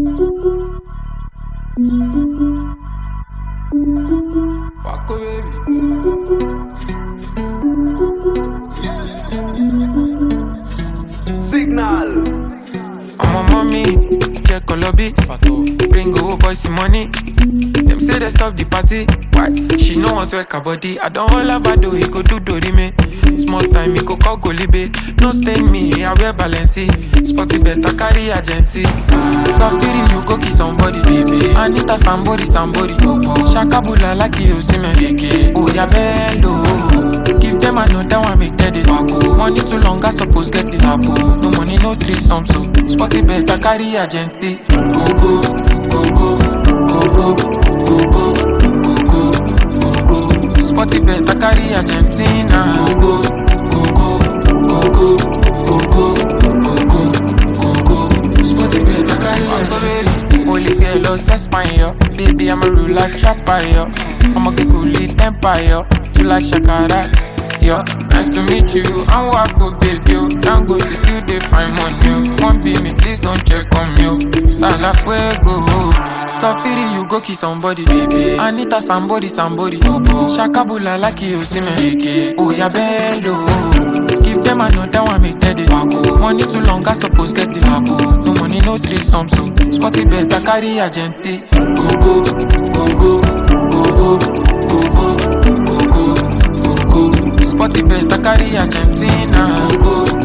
Paco, baby. Signal. I'm on mommy, check on lobby. Bring old boys some money. Them say they stop the party. Why? She no want to work her body. I don't all have a do, he go do me. Small time, he go call Golibe. No stain me, I wear Balenci. Spotty better carry agenti. Safiri, you go kiss somebody, baby. Anita, somebody. Shakabula like you see me. Oh, ya bello. Give them another one, make that it. Money too long, I suppose get it. No money, no threesome, so Spotty better carry agenti. Go. Spotty better carry Argentina. Go. Spotty better carry Argentina. Holy girl, Español. Baby, I'm a real life trapper, yo. I'm a Kikuli empire. You like Shakara, it's yo. Nice to meet you. I'm Wako, baby, yo. Dango, you still they find money, yo. Won't be me, please don't check on me, yo. Style a fuego. Safiri, you go kiss somebody, baby. Anita, somebody. Shakabula like you see me. Oh, ya bello. Give them another one, make that it. Money too long, I suppose get it. No money, no threesome, so Spotty better carry agenti. Go. Spotty better carry Argentina. Go.